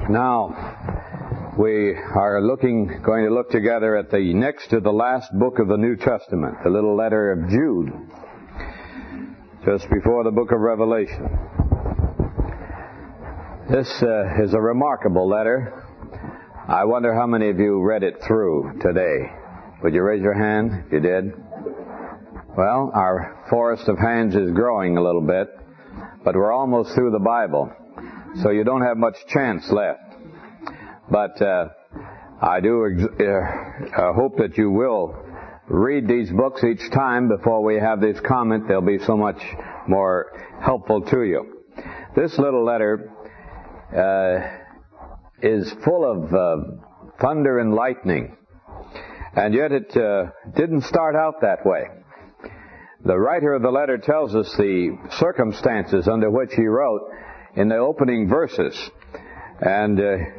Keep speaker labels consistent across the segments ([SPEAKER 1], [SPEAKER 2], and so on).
[SPEAKER 1] Now, we are going to look together at the next to the last book of the New Testament, the little letter of Jude, just before the book of Revelation. This is a remarkable letter. I wonder how many of you read it through today. Would you raise your hand if you did? Well, our forest of hands is growing a little bit, but we're almost through the Bible, so you don't have much chance left. But I do hope that you will read these books each time before we have this comment. They'll be so much more helpful to you. This little letter is full of thunder and lightning, and yet it didn't start out that way. The writer of the letter tells us the circumstances under which he wrote in the opening verses, and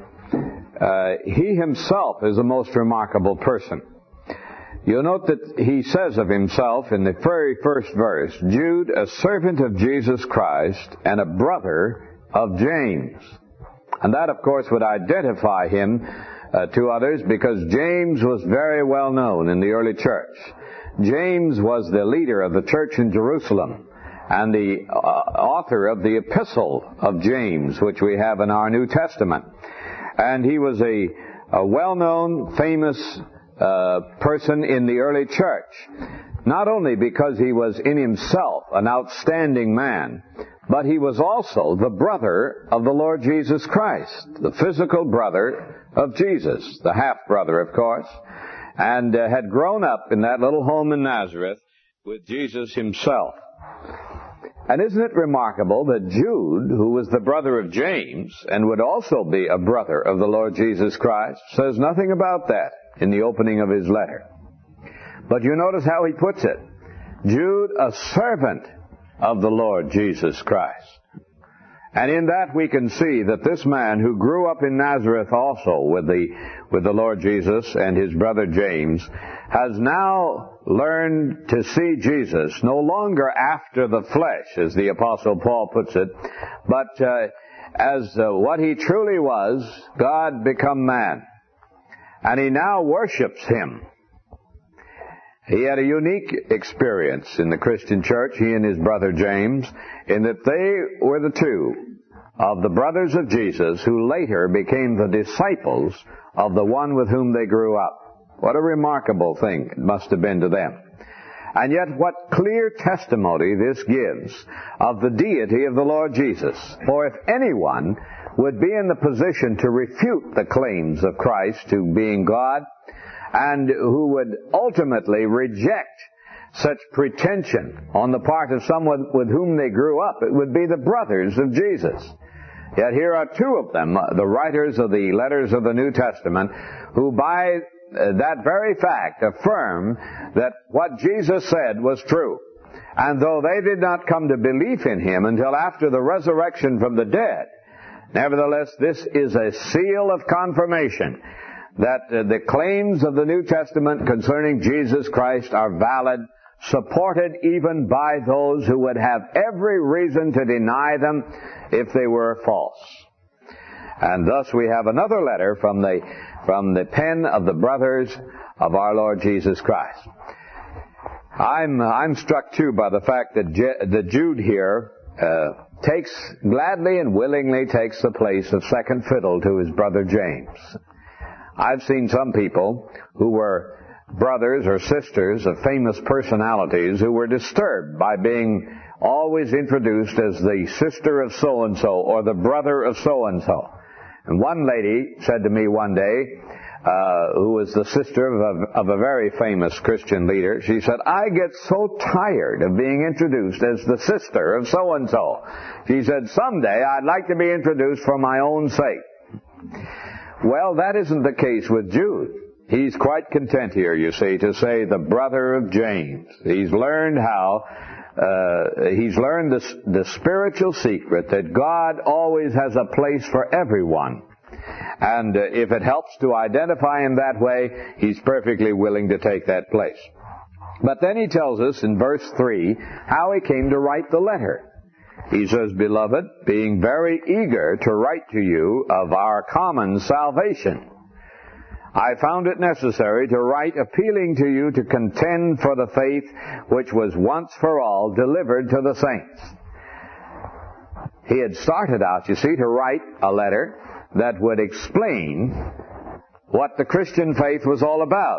[SPEAKER 1] he himself is a most remarkable person. You'll note that he says of himself in the very first verse, Jude, a servant of Jesus Christ and a brother of James. And that, of course, would identify him to others, because James was very well known in the early church. James was the leader of the church in Jerusalem and the author of the epistle of James, which we have in our New Testament. And he was a well-known, famous person in the early church, not only because he was in himself an outstanding man, but he was also the brother of the Lord Jesus Christ, the physical brother of Jesus, the half-brother, of course, and had grown up in that little home in Nazareth with Jesus himself. And isn't it remarkable that Jude, who was the brother of James and would also be a brother of the Lord Jesus Christ, says nothing about that in the opening of his letter. But you notice how he puts it. Jude, a servant of the Lord Jesus Christ. And in that we can see that this man who grew up in Nazareth also with the Lord Jesus and his brother James has now learned to see Jesus no longer after the flesh, as the Apostle Paul puts it, but as what he truly was, God become man. And he now worships him. He had a unique experience in the Christian church, he and his brother James, in that they were the two of the brothers of Jesus who later became the disciples of the one with whom they grew up. What a remarkable thing it must have been to them. And yet what clear testimony this gives of the deity of the Lord Jesus. For if anyone would be in the position to refute the claims of Christ to being God, and who would ultimately reject such pretension on the part of someone with whom they grew up, it would be the brothers of Jesus. Yet here are two of them, the writers of the letters of the New Testament, who by that very fact affirm that what Jesus said was true. And though they did not come to belief in him until after the resurrection from the dead, nevertheless this is a seal of confirmation that the claims of the New Testament concerning Jesus Christ are valid, supported even by those who would have every reason to deny them if they were false. And thus we have another letter from the pen of the brothers of our Lord Jesus Christ. I'm struck too by the fact that Jude here gladly and willingly takes the place of second fiddle to his brother James. I've seen some people who were brothers or sisters of famous personalities who were disturbed by being always introduced as the sister of so-and-so or the brother of so-and-so. And one lady said to me one day, who was the sister of a very famous Christian leader, she said, I get so tired of being introduced as the sister of so-and-so. She said, someday I'd like to be introduced for my own sake. Well, that isn't the case with Jude. He's quite content here, you see, to say the brother of James. He's learned the spiritual secret that God always has a place for everyone. And if it helps to identify him that way, he's perfectly willing to take that place. But then he tells us in verse 3 how he came to write the letter. He says, "Beloved, being very eager to write to you of our common salvation, I found it necessary to write appealing to you to contend for the faith which was once for all delivered to the saints." He had started out, you see, to write a letter that would explain what the Christian faith was all about,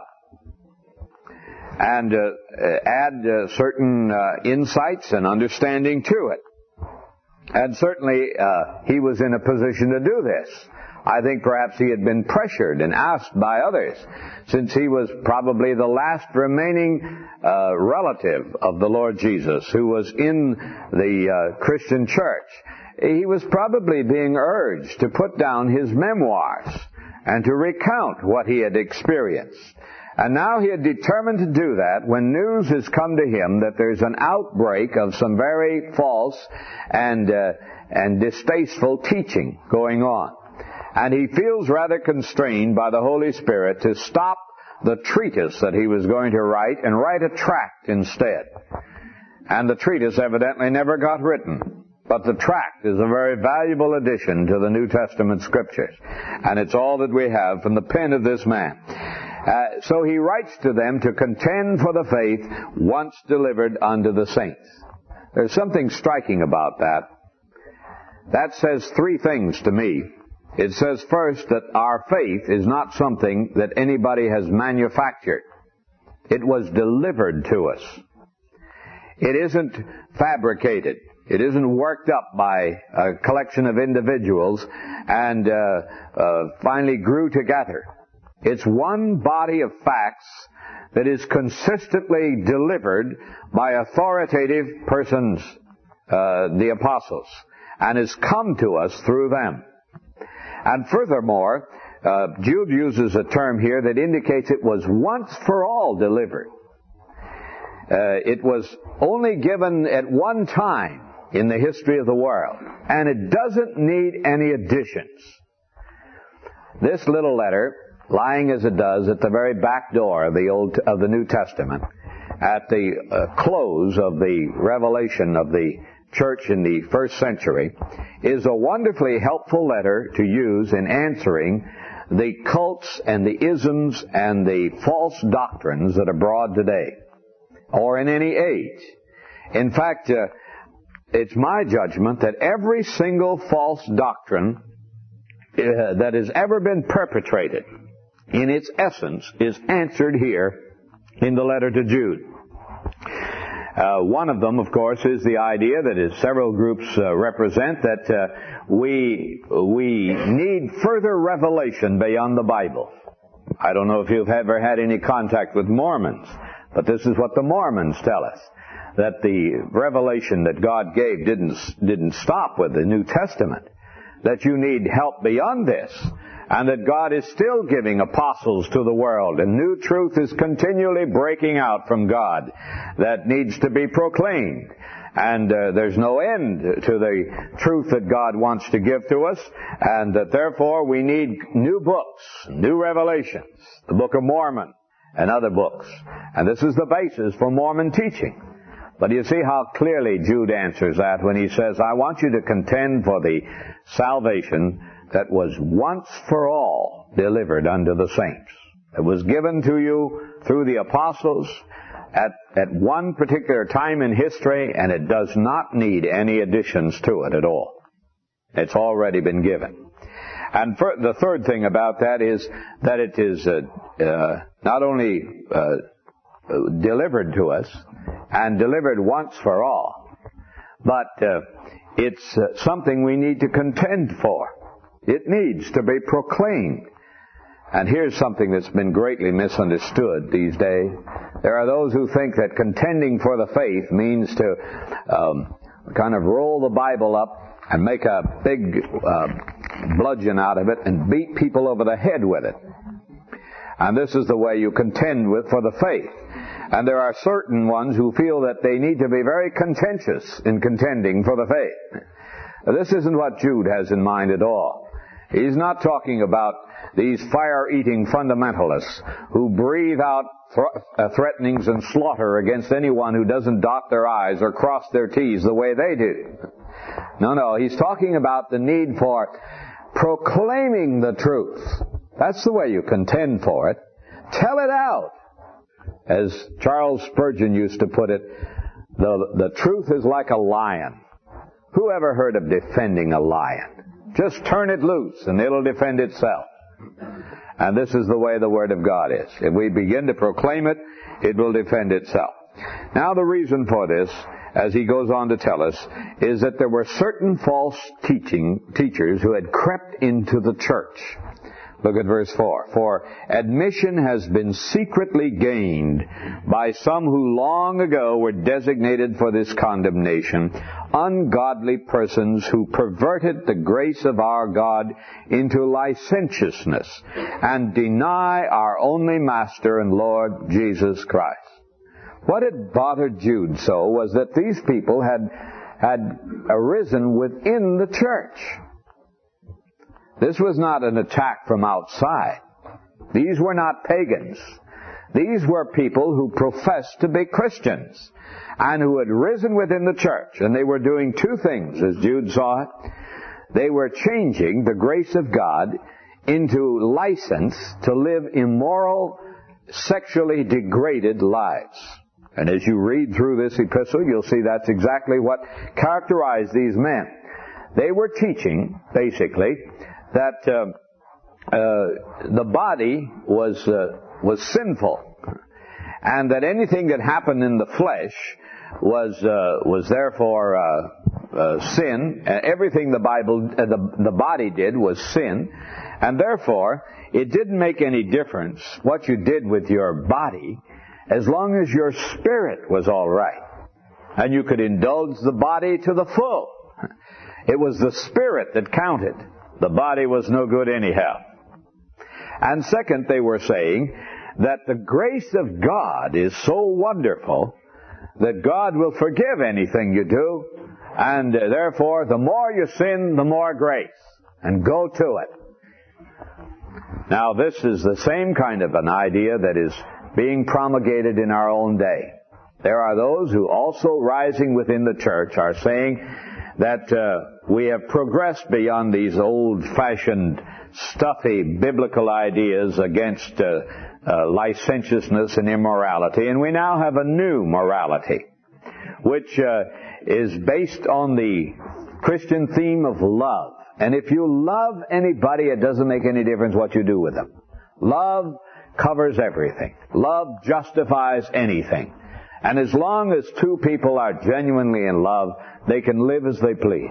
[SPEAKER 1] and add certain insights and understanding to it. And certainly he was in a position to do this. I think perhaps he had been pressured and asked by others, since he was probably the last remaining relative of the Lord Jesus who was in the Christian church. He was probably being urged to put down his memoirs and to recount what he had experienced. And now he had determined to do that when news has come to him that there's an outbreak of some very false and distasteful teaching going on. And he feels rather constrained by the Holy Spirit to stop the treatise that he was going to write and write a tract instead. And the treatise evidently never got written. But the tract is a very valuable addition to the New Testament Scriptures. And it's all that we have from the pen of this man. So he writes to them to contend for the faith once delivered unto the saints. There's something striking about that. That says three things to me. It says first that our faith is not something that anybody has manufactured. It was delivered to us. It isn't fabricated. It isn't worked up by a collection of individuals and finally grew together. It's one body of facts that is consistently delivered by authoritative persons, the apostles, and has come to us through them. And furthermore, Jude uses a term here that indicates it was once for all delivered. It was only given at one time in the history of the world, and it doesn't need any additions. This little letter, lying as it does at the very back door of the New Testament, at the close of the revelation of the church in the first century, is a wonderfully helpful letter to use in answering the cults and the isms and the false doctrines that are abroad today, or in any age. In fact, it's my judgment that every single false doctrine that has ever been perpetrated, in its essence, is answered here in the letter to Jude. One of them, of course, is the idea that several groups represent, that we need further revelation beyond the Bible. I don't know if you've ever had any contact with Mormons, but this is what the Mormons tell us, that the revelation that God gave didn't stop with the New Testament, that you need help beyond this, and that God is still giving apostles to the world, and new truth is continually breaking out from God that needs to be proclaimed. And there's no end to the truth that God wants to give to us, and that therefore we need new books, new revelations, the Book of Mormon and other books. And this is the basis for Mormon teaching. But you see how clearly Jude answers that when he says, I want you to contend for the salvation that was once for all delivered unto the saints. It was given to you through the apostles at one particular time in history, and it does not need any additions to it at all. It's already been given. And the third thing about that is that it is not only delivered to us and delivered once for all, but it's something we need to contend for. It needs to be proclaimed. And here's something that's been greatly misunderstood these days. There are those who think that contending for the faith means to kind of roll the Bible up and make a big bludgeon out of it and beat people over the head with it. And this is the way you contend for the faith. And there are certain ones who feel that they need to be very contentious in contending for the faith. This isn't what Jude has in mind at all. He's not talking about these fire-eating fundamentalists who breathe out threatenings and slaughter against anyone who doesn't dot their I's or cross their T's the way they do. No, he's talking about the need for proclaiming the truth. That's the way you contend for it. Tell it out. As Charles Spurgeon used to put it, the truth is like a lion. Who ever heard of defending a lion? Just turn it loose and it'll defend itself. And this is the way the Word of God is. If we begin to proclaim it, it will defend itself. Now the reason for this, as he goes on to tell us, is that there were certain false teachers who had crept into the church. Look at verse 4. For admission has been secretly gained by some who long ago were designated for this condemnation, ungodly persons who perverted the grace of our God into licentiousness and deny our only Master and Lord Jesus Christ. What had bothered Jude so was that these people had arisen within the church. This was not an attack from outside. These were not pagans. These were people who professed to be Christians and who had risen within the church. And they were doing two things, as Jude saw it. They were changing the grace of God into license to live immoral, sexually degraded lives. And as you read through this epistle, you'll see that's exactly what characterized these men. They were teaching, basically, that the body was sinful, and that anything that happened in the flesh was therefore sin. Everything the body did was sin, and therefore it didn't make any difference what you did with your body, as long as your spirit was all right, and you could indulge the body to the full. It was the spirit that counted. The body was no good anyhow. And second, they were saying that the grace of God is so wonderful that God will forgive anything you do, and therefore the more you sin, the more grace. And go to it. Now this is the same kind of an idea that is being promulgated in our own day. There are those who also rising within the church are saying that we have progressed beyond these old-fashioned, stuffy, biblical ideas against licentiousness and immorality, and we now have a new morality, which is based on the Christian theme of love. And if you love anybody, it doesn't make any difference what you do with them. Love covers everything. Love justifies anything. And as long as two people are genuinely in love, they can live as they please.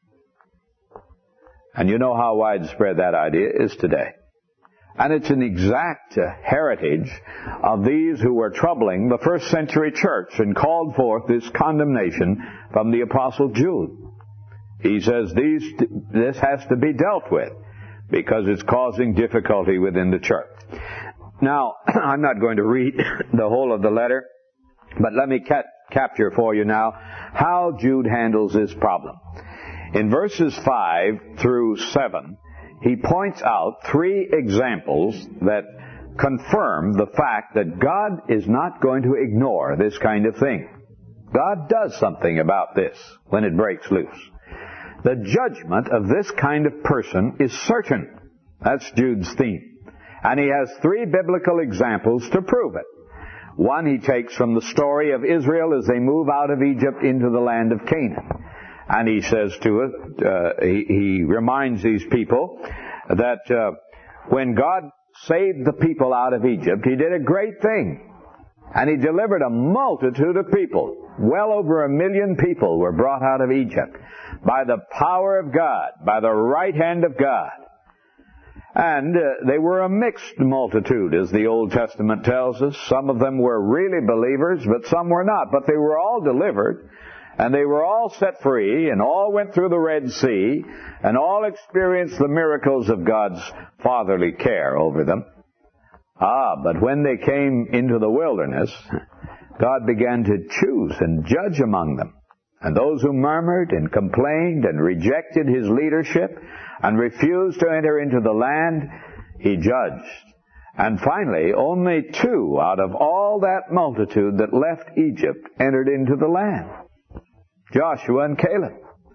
[SPEAKER 1] And you know how widespread that idea is today. And it's an exact heritage of these who were troubling the first century church and called forth this condemnation from the Apostle Jude. He says this has to be dealt with because it's causing difficulty within the church. Now, I'm not going to read the whole of the letter, but let me capture for you now how Jude handles this problem. In verses 5 through 7, he points out 3 examples that confirm the fact that God is not going to ignore this kind of thing. God does something about this when it breaks loose. The judgment of this kind of person is certain. That's Jude's theme. And he has 3 biblical examples to prove it. One he takes from the story of Israel as they move out of Egypt into the land of Canaan. And he says to it, he reminds these people that when God saved the people out of Egypt, He did a great thing. And He delivered a multitude of people. Well over 1 million people were brought out of Egypt by the power of God, by the right hand of God. And they were a mixed multitude, as the Old Testament tells us. Some of them were really believers, but some were not. But they were all delivered, and they were all set free, and all went through the Red Sea, and all experienced the miracles of God's fatherly care over them. But when they came into the wilderness, God began to choose and judge among them. And those who murmured and complained and rejected His leadership and refused to enter into the land, He judged. And finally, only 2 out of all that multitude that left Egypt entered into the land. Joshua and Caleb.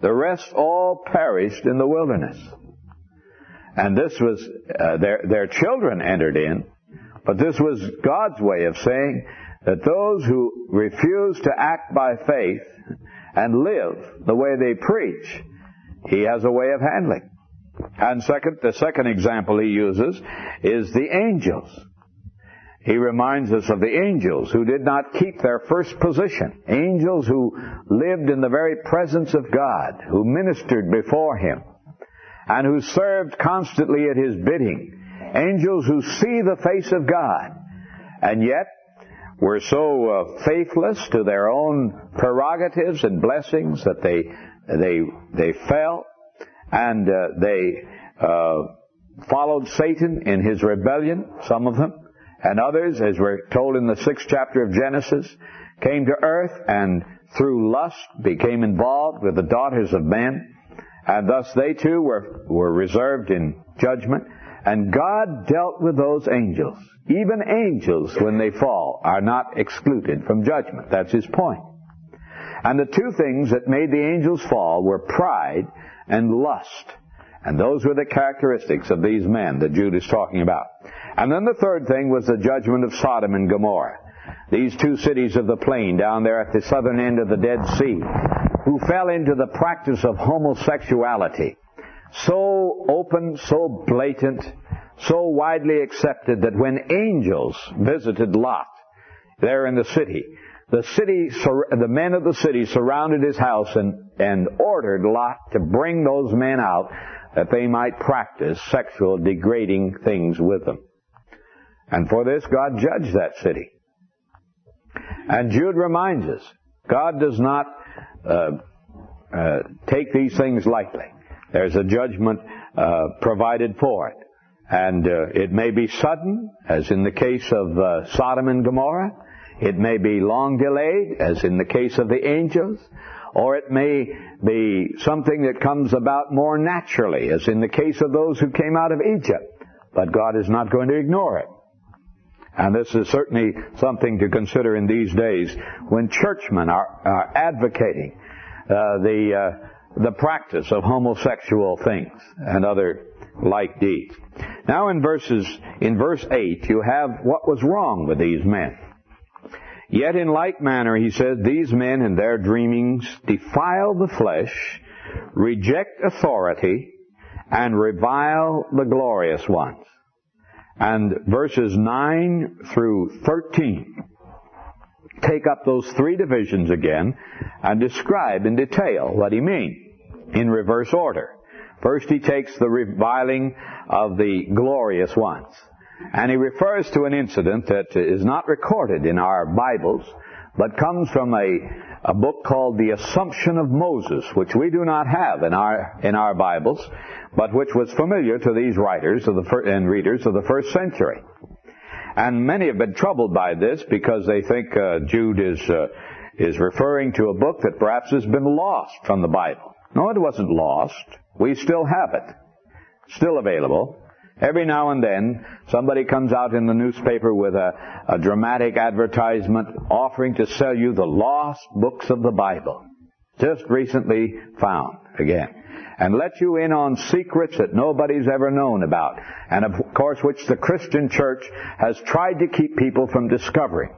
[SPEAKER 1] The rest all perished in the wilderness. And this was, their children entered in, but this was God's way of saying that those who refuse to act by faith and live the way they preach, He has a way of handling. And the second example He uses is the angels. He reminds us of the angels who did not keep their first position. Angels who lived in the very presence of God, who ministered before Him, and who served constantly at His bidding. Angels who see the face of God, and yet were so faithless to their own prerogatives and blessings that they fell, and they followed Satan in his rebellion, some of them. And others, as we're told in the 6th chapter of Genesis, came to earth and through lust became involved with the daughters of men. And thus they too were reserved in judgment. And God dealt with those angels. Even angels, when they fall, are not excluded from judgment. That's His point. And the two things that made the angels fall were pride and lust. And those were the characteristics of these men that Jude is talking about. And then the third thing was the judgment of Sodom and Gomorrah. These two cities of the plain down there at the southern end of the Dead Sea, who fell into the practice of homosexuality. So open, so blatant, so widely accepted that when angels visited Lot there in the city, the men of the city surrounded his house and ordered Lot to bring those men out that they might practice sexual degrading things with them. And for this, God judged that city. And Jude reminds us, God does not take these things lightly. There's a judgment provided for it. And it may be sudden, as in the case of Sodom and Gomorrah. It may be long delayed, as in the case of the angels. Or it may be something that comes about more naturally, as in the case of those who came out of Egypt. But God is not going to ignore it. And this is certainly something to consider in these days when churchmen are advocating the practice of homosexual things and other like deeds. Now in verse 8, you have what was wrong with these men. Yet in like manner, he says, these men in their dreamings defile the flesh, reject authority, and revile the glorious ones. And verses 9 through 13 take up those three divisions again and describe in detail what he means in reverse order. First, he takes the reviling of the glorious ones. And he refers to an incident that is not recorded in our Bibles, but comes from a book called The Assumption of Moses, which we do not have in our Bibles, but which was familiar to these writers and readers of the first century. And many have been troubled by this because they think Jude is referring to a book that perhaps has been lost from the Bible. No, it wasn't lost. We still have it. Still available. Every now and then, somebody comes out in the newspaper with a dramatic advertisement offering to sell you the lost books of the Bible. Just recently found again. And let you in on secrets that nobody's ever known about. And of course, which the Christian church has tried to keep people from discovering.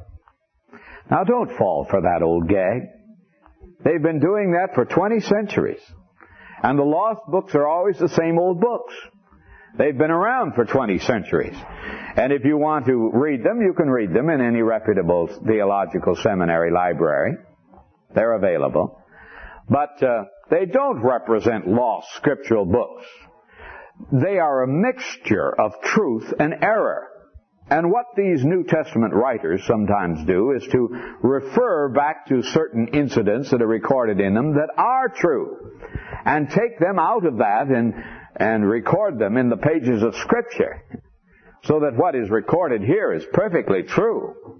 [SPEAKER 1] Now don't fall for that old gag. They've been doing that for 20 centuries. And the lost books are always the same old books. They've been around for 20 centuries. And if you want to read them, you can read them in any reputable theological seminary library. They're available. But they don't represent lost scriptural books. They are a mixture of truth and error. And what these New Testament writers sometimes do is to refer back to certain incidents that are recorded in them that are true, and take them out of that and record them in the pages of Scripture, so that what is recorded here is perfectly true.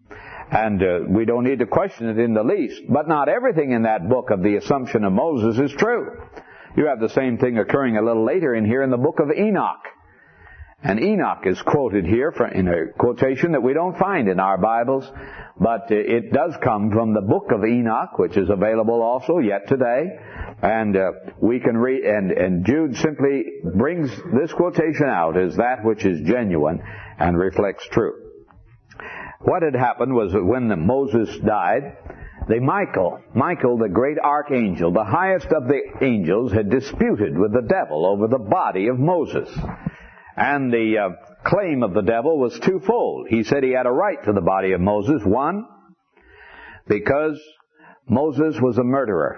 [SPEAKER 1] And we don't need to question it in the least. But not everything in that book of the Assumption of Moses is true. You have the same thing occurring a little later in here in the book of Enoch. And Enoch is quoted here in a quotation that we don't find in our Bibles, but it does come from the book of Enoch, which is available also yet today. And we can read, and Jude simply brings this quotation out as that which is genuine and reflects truth. What had happened was that when Moses died, Michael, the great archangel, the highest of the angels, had disputed with the devil over the body of Moses. And the claim of the devil was twofold. He said he had a right to the body of Moses. One, because Moses was a murderer.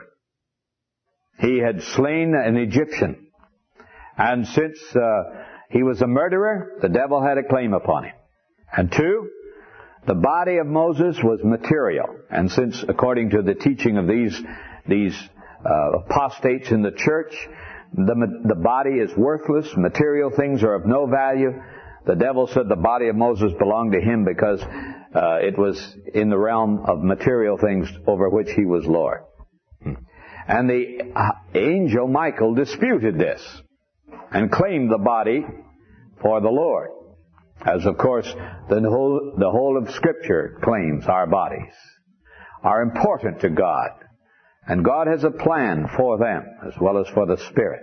[SPEAKER 1] He had slain an Egyptian. And since he was a murderer, the devil had a claim upon him. And two, the body of Moses was material. And since, according to the teaching of these apostates in the church, the body is worthless, material things are of no value, the devil said the body of Moses belonged to him because it was in the realm of material things over which he was Lord. And the angel Michael disputed this and claimed the body for the Lord. As of course the whole of Scripture claims our bodies are important to God. And God has a plan for them as well as for the Spirit.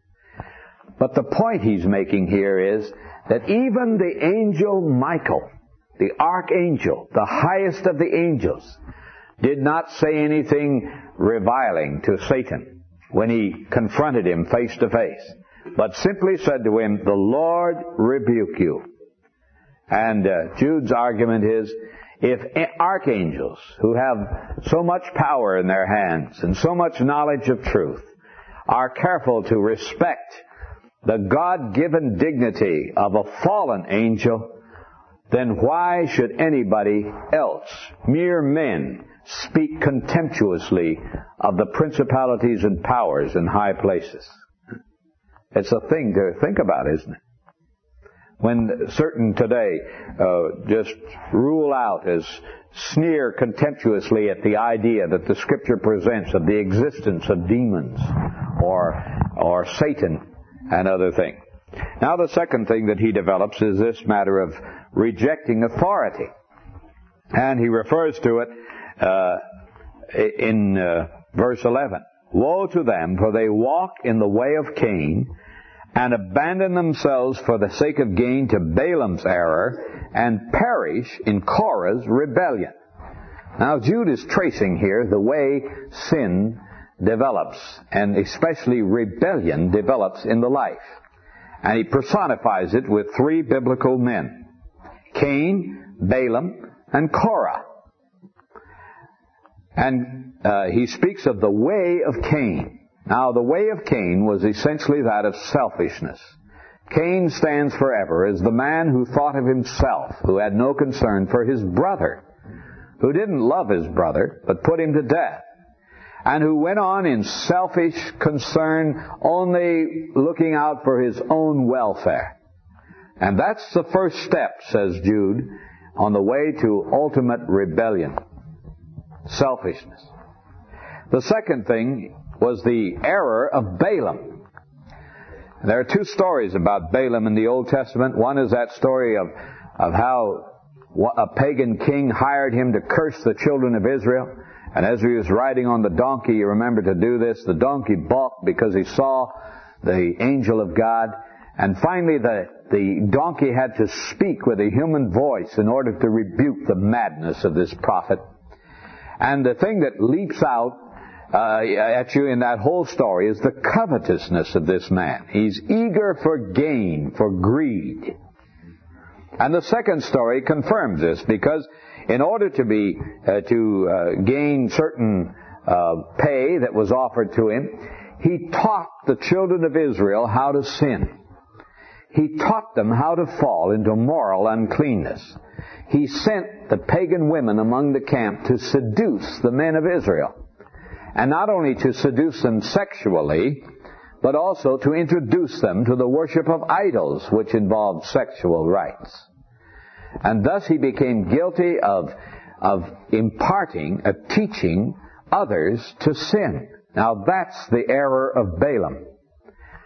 [SPEAKER 1] But the point he's making here is that even the angel Michael, the archangel, the highest of the angels, did not say anything reviling to Satan when he confronted him face to face, but simply said to him, "The Lord rebuke you." And Jude's argument is, if archangels who have so much power in their hands and so much knowledge of truth are careful to respect the God-given dignity of a fallen angel, then why should anybody else, mere men, speak contemptuously of the principalities and powers in high places? It's a thing to think about, isn't it? When certain today just rule out, as sneer contemptuously at the idea that the Scripture presents of the existence of demons or Satan and other things. Now the second thing that he develops is this matter of rejecting authority. And he refers to it in verse 11. "Woe to them, for they walk in the way of Cain, and abandon themselves for the sake of gain to Balaam's error, and perish in Korah's rebellion." Now Jude is tracing here the way sin develops, and especially rebellion develops in the life. And he personifies it with three biblical men: Cain, Balaam, and Korah. And he speaks of the way of Cain. Now, the way of Cain was essentially that of selfishness. Cain stands forever as the man who thought of himself, who had no concern for his brother, who didn't love his brother, but put him to death, and who went on in selfish concern, only looking out for his own welfare. And that's the first step, says Jude, on the way to ultimate rebellion. Selfishness. The second thing was the error of Balaam. There are two stories about Balaam in the Old Testament. One is that story of how a pagan king hired him to curse the children of Israel. And as he was riding on the donkey, you remember to do this, the donkey balked because he saw the angel of God. And finally the donkey had to speak with a human voice in order to rebuke the madness of this prophet. And the thing that leaps out at you in that whole story is the covetousness of this man. He's eager for gain, for greed. And the second story confirms this, because in order to gain certain pay that was offered to him, he taught the children of Israel how to sin. He taught them how to fall into moral uncleanness. He sent the pagan women among the camp to seduce the men of Israel. And not only to seduce them sexually, but also to introduce them to the worship of idols, which involved sexual rites. And thus he became guilty of teaching others to sin. Now that's the error of Balaam.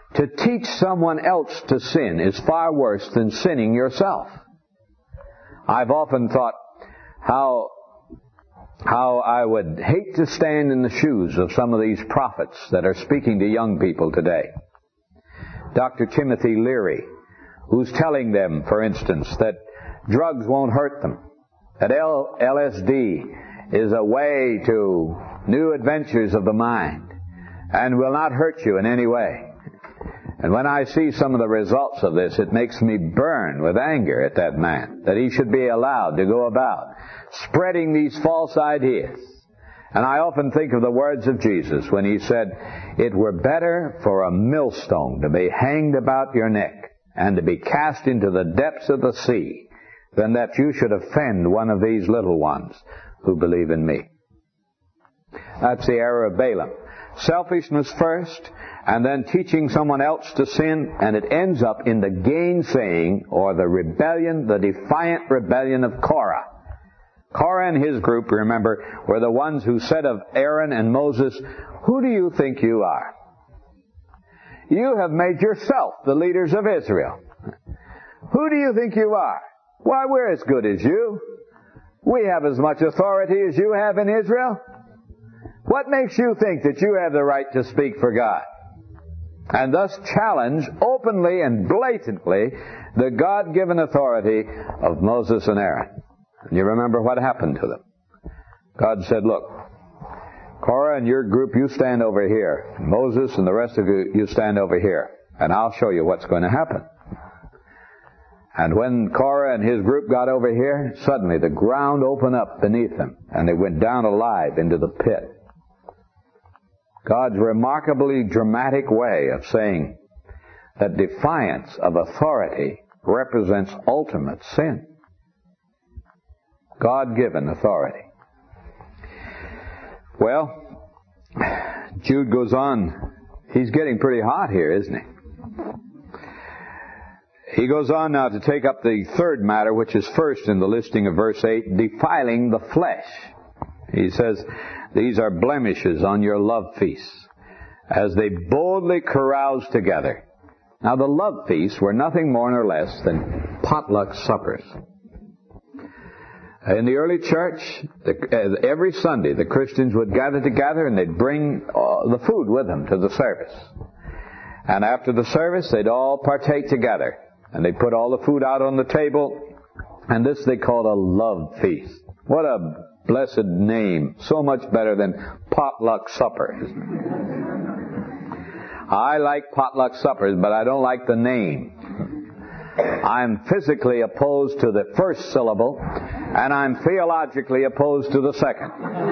[SPEAKER 1] To teach someone else to sin is far worse than sinning yourself. I've often thought how I would hate to stand in the shoes of some of these prophets that are speaking to young people today. Dr. Timothy Leary, who's telling them, for instance, that drugs won't hurt them, that LSD is a way to new adventures of the mind and will not hurt you in any way. And when I see some of the results of this, it makes me burn with anger at that man, that he should be allowed to go about spreading these false ideas. And I often think of the words of Jesus when he said, "It were better for a millstone to be hanged about your neck and to be cast into the depths of the sea than that you should offend one of these little ones who believe in me." That's the error of Balaam. Selfishness first, and then teaching someone else to sin, and it ends up in the gainsaying or the rebellion, the defiant rebellion of Korah. Korah and his group, remember, were the ones who said of Aaron and Moses, "Who do you think you are? You have made yourself the leaders of Israel. Who do you think you are? Why, we're as good as you. We have as much authority as you have in Israel. What makes you think that you have the right to speak for God?" And thus challenge openly and blatantly the God-given authority of Moses and Aaron. And you remember what happened to them. God said, "Look, Korah and your group, you stand over here. Moses and the rest of you, you stand over here. And I'll show you what's going to happen." And when Korah and his group got over here, suddenly the ground opened up beneath them, and they went down alive into the pit. God's remarkably dramatic way of saying that defiance of authority represents ultimate sin. God-given authority. Well, Jude goes on. He's getting pretty hot here, isn't he? He goes on now to take up the third matter, which is first in the listing of verse 8, defiling the flesh. He says, "These are blemishes on your love feasts, as they boldly carouse together." Now, the love feasts were nothing more nor less than potluck suppers. In the early church, every Sunday, the Christians would gather together and they'd bring the food with them to the service. And after the service, they'd all partake together. And they'd put all the food out on the table. And this they called a love feast. What a blessed name. So much better than potluck supper. I like potluck suppers, but I don't like the name. I'm physically opposed to the first syllable, and I'm theologically opposed to the second.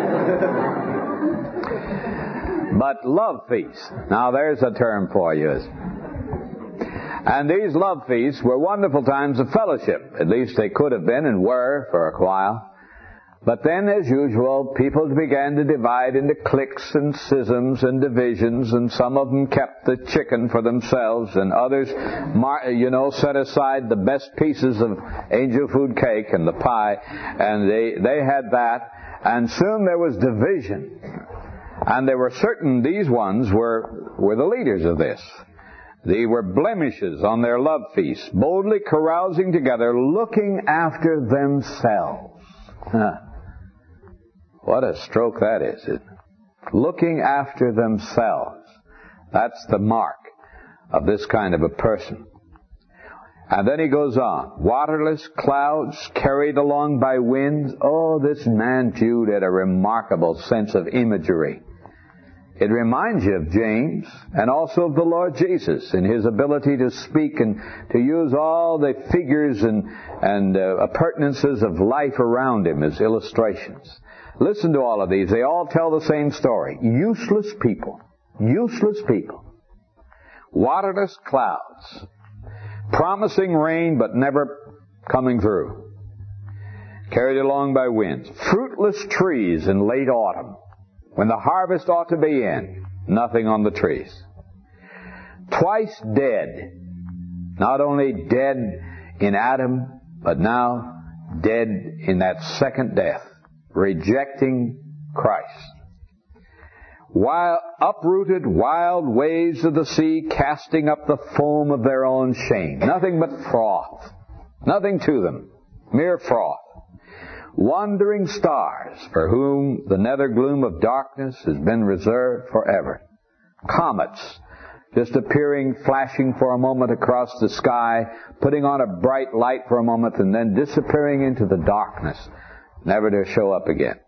[SPEAKER 1] But love feast. Now there's a term for you. And these love feasts were wonderful times of fellowship. At least they could have been and were for a while. But then, as usual, people began to divide into cliques and schisms and divisions, and some of them kept the chicken for themselves, and others, set aside the best pieces of angel food cake and the pie, and they had that, and soon there was division. And there were certain, these ones were the leaders of this. They were blemishes on their love feast, boldly carousing together, looking after themselves. What a stroke that is, isn't it? Looking after themselves. That's the mark of this kind of a person. And then he goes on. Waterless clouds carried along by winds. Oh, this man Jude had a remarkable sense of imagery. It reminds you of James and also of the Lord Jesus in his ability to speak and to use all the figures and appurtenances of life around him as illustrations. Listen to all of these. They all tell the same story. Useless people. Useless people. Waterless clouds. Promising rain but never coming through. Carried along by winds. Fruitless trees in late autumn. When the harvest ought to be in, nothing on the trees. Twice dead. Not only dead in Adam, but now dead in that second death. Rejecting Christ. uprooted wild waves of the sea, casting up the foam of their own shame. Nothing but froth. Nothing to them. Mere froth. Wandering stars, for whom the nether gloom of darkness has been reserved forever. Comets, just appearing, flashing for a moment across the sky, putting on a bright light for a moment, and then disappearing into the darkness, never to show up again.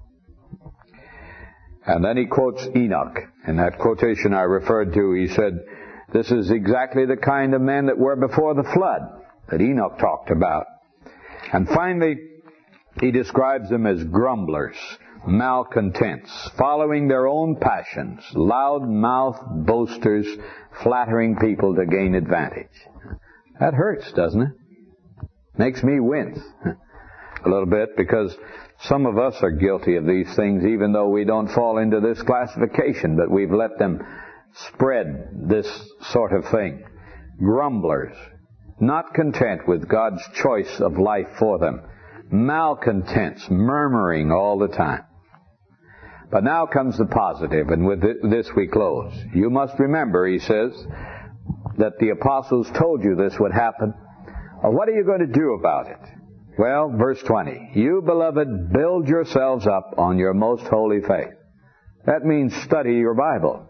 [SPEAKER 1] And then he quotes Enoch. In that quotation I referred to, he said, this is exactly the kind of men that were before the flood that Enoch talked about. And finally, he describes them as grumblers, malcontents, following their own passions, loud-mouthed boasters, flattering people to gain advantage. That hurts, doesn't it? Makes me wince a little bit, because some of us are guilty of these things, even though we don't fall into this classification, but we've let them spread this sort of thing. Grumblers, not content with God's choice of life for them. Malcontents, murmuring all the time. But now comes the positive, and with this we close. You must remember, he says, that the apostles told you this would happen. Well, what are you going to do about it? Well, verse 20, you, beloved, build yourselves up on your most holy faith. That means study your Bible.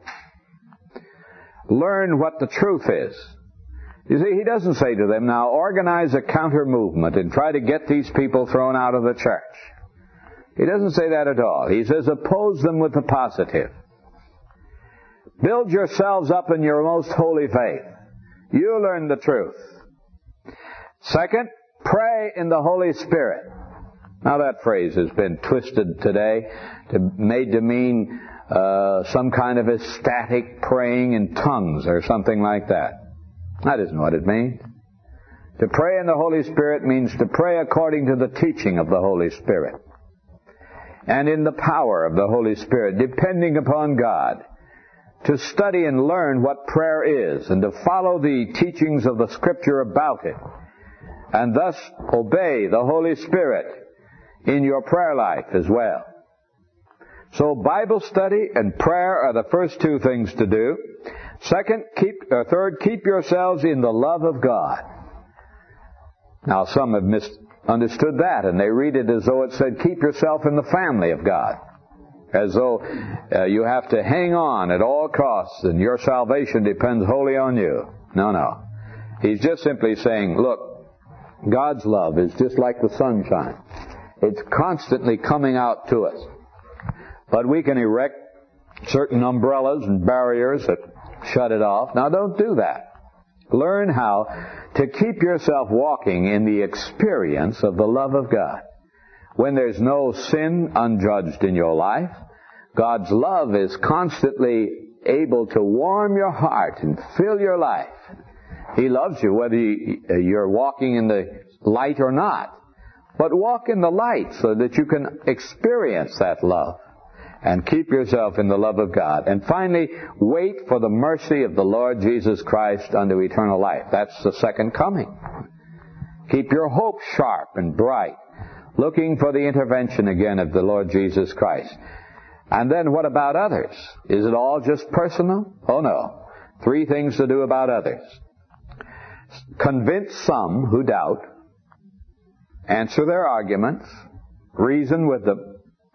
[SPEAKER 1] Learn what the truth is. You see, he doesn't say to them, now organize a counter movement and try to get these people thrown out of the church. He doesn't say that at all. He says, oppose them with the positive. Build yourselves up in your most holy faith. You learn the truth. Second, pray in the Holy Spirit. Now that phrase has been twisted today, made to mean some kind of ecstatic praying in tongues or something like that. That isn't what it means. To pray in the Holy Spirit means to pray according to the teaching of the Holy Spirit, and in the power of the Holy Spirit, depending upon God, to study and learn what prayer is, and to follow the teachings of the Scripture about it, and thus obey the Holy Spirit in your prayer life as well. So Bible study and prayer are the first two things to do. Third, keep yourselves in the love of God. Now some have misunderstood that, and they read it as though it said, keep yourself in the family of God. As though you have to hang on at all costs and your salvation depends wholly on you. No. He's just simply saying, look, God's love is just like the sunshine. It's constantly coming out to us. But we can erect certain umbrellas and barriers that shut it off. Now don't do that. Learn how to keep yourself walking in the experience of the love of God. When there's no sin unjudged in your life, God's love is constantly able to warm your heart and fill your life. He loves you whether you're walking in the light or not. But walk in the light so that you can experience that love. And keep yourself in the love of God. And finally, wait for the mercy of the Lord Jesus Christ unto eternal life. That's the second coming. Keep your hope sharp and bright, looking for the intervention again of the Lord Jesus Christ. And then what about others? Is it all just personal? Oh no. 3 things to do about others. Convince some who doubt. Answer their arguments. Reason with them.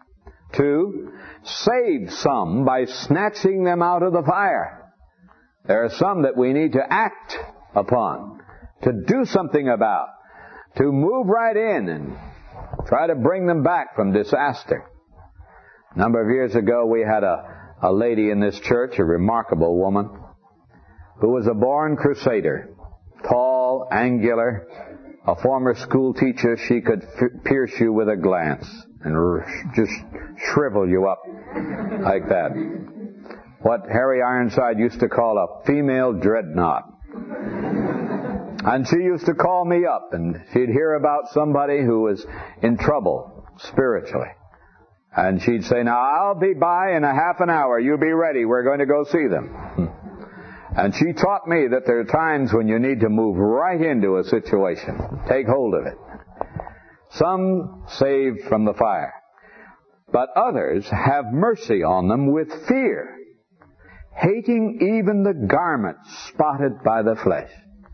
[SPEAKER 1] 2, save some by snatching them out of the fire. There are some that we need to act upon, to do something about, to move right in and try to bring them back from disaster. A number of years ago, we had a lady in this church, a remarkable woman, who was a born crusader, tall, angular, a former school teacher. She could pierce you with a glance and just shrivel you up like that. What Harry Ironside used to call a female dreadnought. And she used to call me up, and she'd hear about somebody who was in trouble spiritually. And she'd say, now I'll be by in a half an hour. You be ready. We're going to go see them. And she taught me that there are times when you need to move right into a situation. Take hold of it. Some saved from the fire. but others have mercy on them with fear, hating even the garment spotted by the flesh.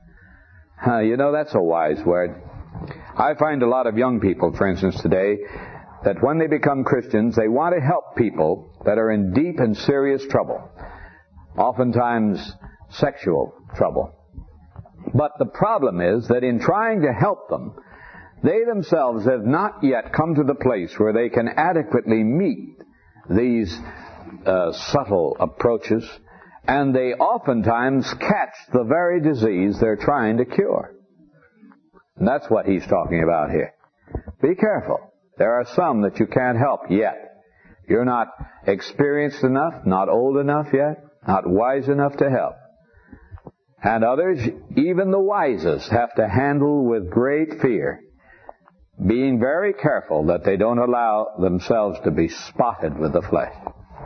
[SPEAKER 1] You know, that's a wise word. I find a lot of young people, for instance, today, that when they become Christians, they want to help people that are in deep and serious trouble, oftentimes sexual trouble. But the problem is that in trying to help them, they themselves have not yet come to the place where they can adequately meet these subtle approaches, and they oftentimes catch the very disease they're trying to cure. And that's what he's talking about here. Be careful. There are some that you can't help yet. You're not experienced enough, not old enough yet, not wise enough to help. And others, even the wisest, have to handle with great fear, being very careful that they don't allow themselves to be spotted with the flesh.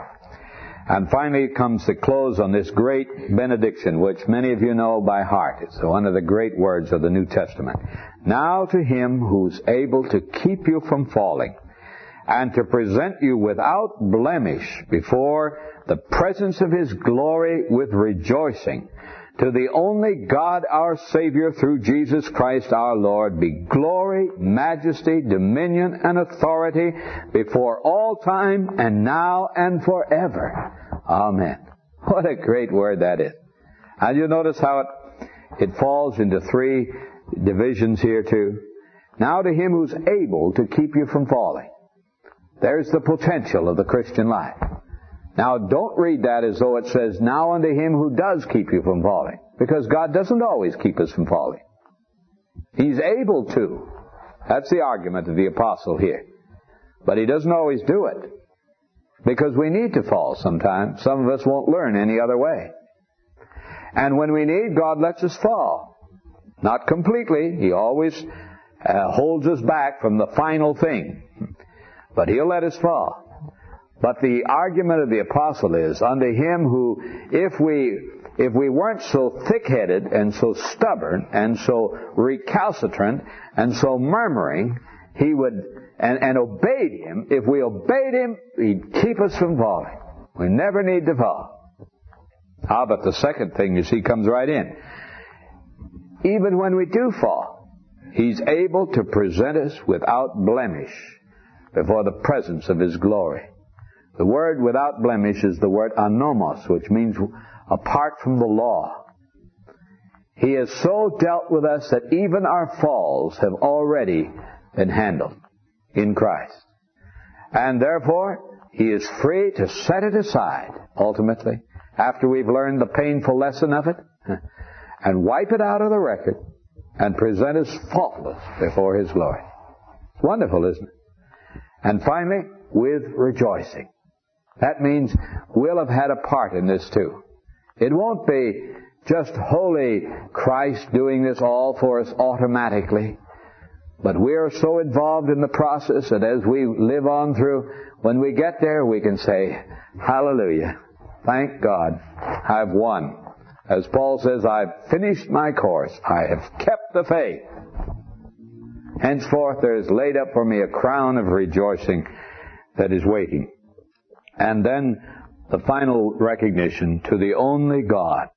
[SPEAKER 1] And finally comes the close on this great benediction, which many of you know by heart. It's one of the great words of the New Testament. Now to him who's able to keep you from falling, and to present you without blemish before the presence of his glory with rejoicing, to the only God our Savior through Jesus Christ our Lord, be glory, majesty, dominion, and authority before all time and now and forever. Amen. What a great word that is. And you notice how it falls into three divisions here too. Now to him who's able to keep you from falling. There's the potential of the Christian life. Now, don't read that as though it says, now unto him who does keep you from falling. Because God doesn't always keep us from falling. He's able to. That's the argument of the apostle here. But he doesn't always do it. Because we need to fall sometimes. Some of us won't learn any other way. And when we need, God lets us fall. Not completely. He always holds us back from the final thing. But he'll let us fall. But the argument of the apostle is, unto him who, if we weren't so thick-headed and so stubborn and so recalcitrant and so murmuring, he would, and obeyed him, if we obeyed him, he'd keep us from falling. We never need to fall. But the second thing, you see, comes right in. Even when we do fall, he's able to present us without blemish before the presence of his glory. The word without blemish is the word anomos, which means apart from the law. He has so dealt with us that even our falls have already been handled in Christ. And therefore, he is free to set it aside, ultimately, after we've learned the painful lesson of it, and wipe it out of the record, and present us faultless before his glory. It's wonderful, isn't it? And finally, with rejoicing. That means we'll have had a part in this too. It won't be just holy Christ doing this all for us automatically. But we are so involved in the process that as we live on through, when we get there, we can say, hallelujah, thank God, I've won. As Paul says, I've finished my course. I have kept the faith. Henceforth there is laid up for me a crown of rejoicing that is waiting. And then the final recognition, to the only God